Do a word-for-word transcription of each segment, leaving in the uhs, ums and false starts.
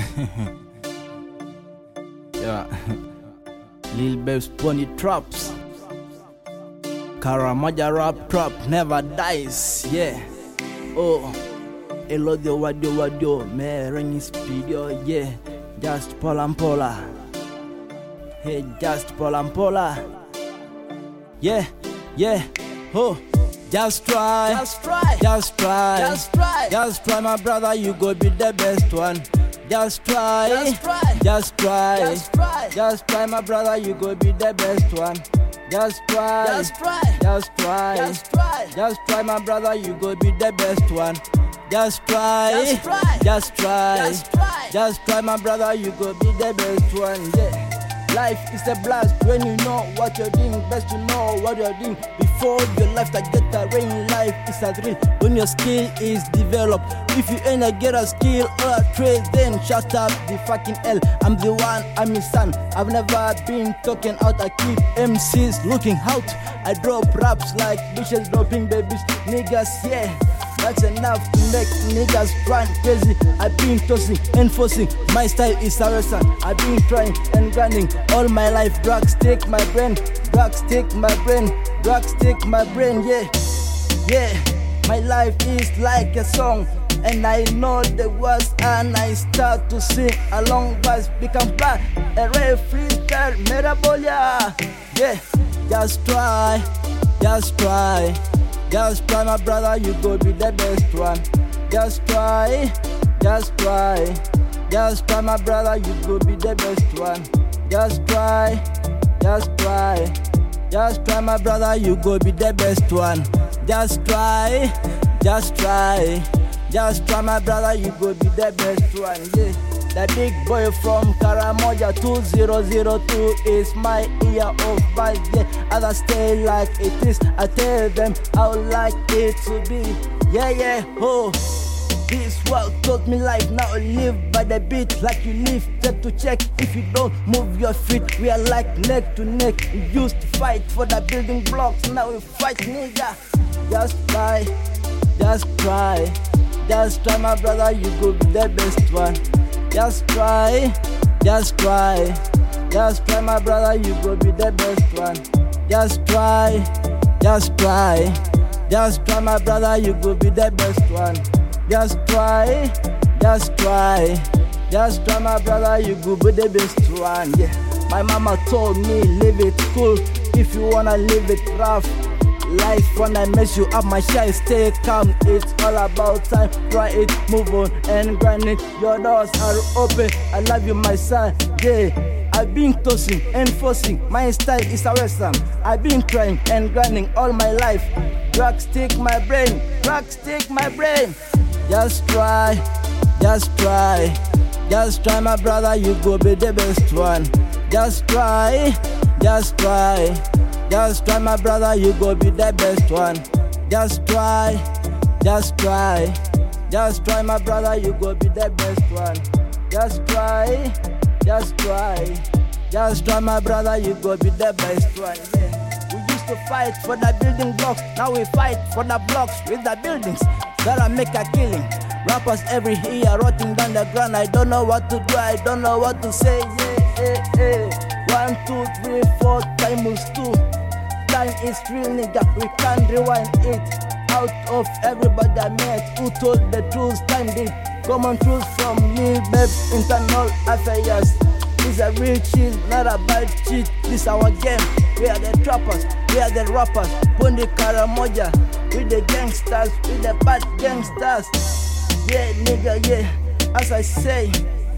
Yeah. Lil Babes Pony Traps. Karamoja rap trap never dies. Yeah. Oh. Elodio wadio wadio. Me ring speed yo. Yeah. Just pola pola. Hey, just pola pola. Yeah. Yeah. Oh. Just try, Just try, just try, just try, just try, my brother, you go be the best one. Just try, just try, just try, just try, just try, my brother, you go be the best one. Just try, just try, just try, just try, just try, my brother, you go be the best one. Just try, Just try, just try, just try, just try, my brother, you go be the best one. Yeah. Life is a blast when you know what you're doing. Best to know what you're doing before your life can get a rain. Life is a drill when your skill is developed. If you ain't a get a skill or a trade, then shut up the fucking hell. I'm the one, I'm his son. I've never been talking out. I keep M Cs looking out. I drop raps like bitches dropping babies. Niggas, yeah. That's enough to make niggas run crazy. I've been tossing, enforcing, my style is a wrestler. I've been trying and grinding all my life. Drugs take my brain, drugs take my brain, drugs take my brain, yeah. Yeah, my life is like a song, and I know the words and I start to sing along, but become black. A rare freestyle, metabolia. Yeah, just try, just try. Just try, my brother, you go be the best one. Just try, just try, just try, my brother, you go be the best one. Just try, just try, just try, my brother, you go be the best one. Just try, just try, just try, my brother, you go be the best one. Yeah. The big boy from Karamoja two thousand two is my year of birth. Yeah, others stay like it is. I tell them I would like it to be. Yeah, yeah, oh. This world taught me life. Now live by the beat like you live. Step to check if you don't move your feet. We are like neck to neck. We used to fight for the building blocks. Now we fight, nigga. Just try, just try, just try, my brother. You go be the best one. Just try, just try, just try, my brother, you go be the best one. Just try, just try, just try, my brother, you go be the best one. Just try, just try, just try, my brother, you go be the best one. Yeah, my mama told me live it cool if you wanna live it rough. Life wanna mess you up, my shy, stay calm. It's all about time. Try it, move on and grind it. Your doors are open. I love you, my son. Yeah, I've been tossing, enforcing. My style is a western. I've been trying and grinding all my life. Drugs take my brain, drugs take my brain. Just try, just try, just try, my brother. You go be the best one. Just try, just try. Just try, my brother, you go be the best one. Just try, just try, just try, my brother, you go be the best one. Just try, just try, just try, my brother, you go be the best one. Yeah. We used to fight for the building blocks, now we fight for the blocks with the buildings. Gotta make a killing. Rappers every year rotting down the ground. I don't know what to do, I don't know what to say. Yeah, yeah, yeah. One, two, three, four, time is two. Time is real, nigga, we can't rewind it. Out of everybody I met who told the truth, time did. Common truth from Lil Babes, internal affairs. This a real cheat, not a bad cheat. This our game, we are the trappers, we are the rappers. Pony Karamoja, we the gangsters, we the bad gangsters. Yeah, nigga, yeah, as I say,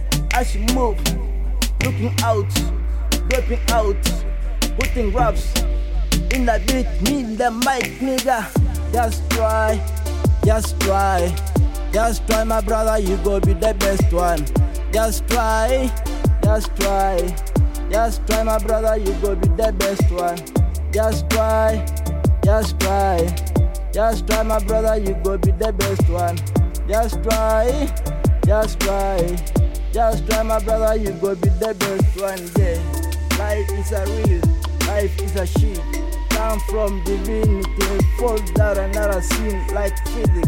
as you move, looking out, dropping out, putting raps in the beat, me the mic, nigga. Just try, just try, just try, my brother, you go be the best one. Just try, just try, just try, my brother, you go be the best one. Just try, just try, just try, my brother, you go be the best one. Just try, just try, just try, my brother, you go be the best one. Yeah, life is a real, life is a shit. Come from divinity, fall down another scene like physics.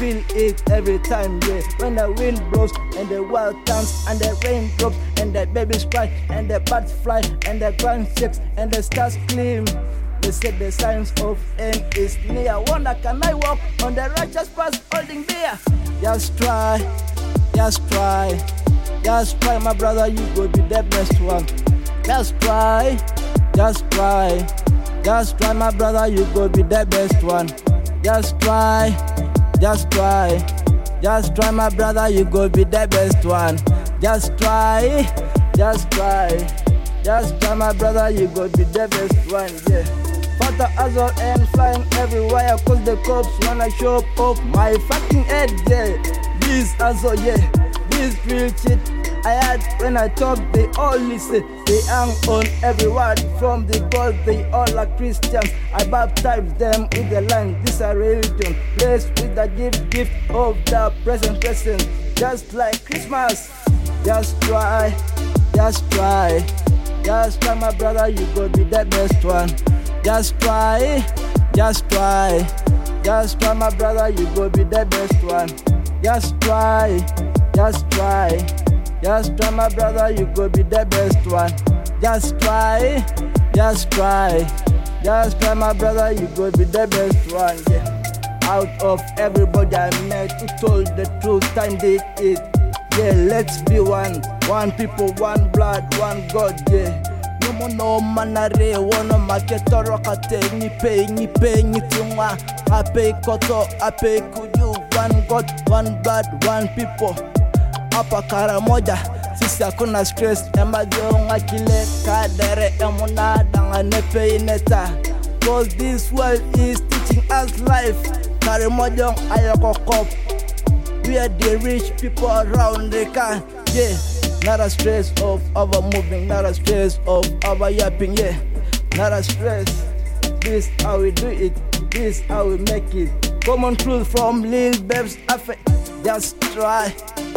feel it every time, yeah. When the wind blows and the world turns and the rain drops and the babies cry and the birds fly and the ground shakes and the stars gleam. They said the signs of end is near. Wonder can I walk on the righteous path holding beer? Just try, just try, just try, my brother, you go be the best one. Just try, just try, just try, my brother, you go be the best one. Just try, just try, just try, my brother, you go be the best one. Just try, just try, just try, my brother, you go be the best one, yeah. Father Azor and flying everywhere, cause the cops wanna show up my fucking head, yeah. This Azor, yeah, this real shit. I heard when I talk, they all listen. They hang on every word from the God, they all are Christians. I baptize them with the line, this a religion. Blessed with the gift, gift of the present present. Just like Christmas. Just try, just try, just try, my brother, you go be the best one. Just try, just try, just try, my brother, you go be the best one. Just try, just try, just try, my brother, you go be the best one. Just try, just try, just try, my brother, you go be the best one, yeah. Out of everybody I met who told the truth, time they eat. Yeah, let's be one, one people, one blood, one God, yeah. No no manare wono maketoro kate ni pay ni pay ni tunga ape koto ape kuju one God one blood one people hapa kara moja sisi hakuna stress emajonga kile kadere emuna danga nepe ineta cause this world is teaching us life kare moja ayoko kop we are the rich people around the car, yeah. Not a stress of our moving, not a stress of our yapping, yeah. Not a stress. This how we do it, this how we make it. Common truth from Lil Babs Affect. Just try.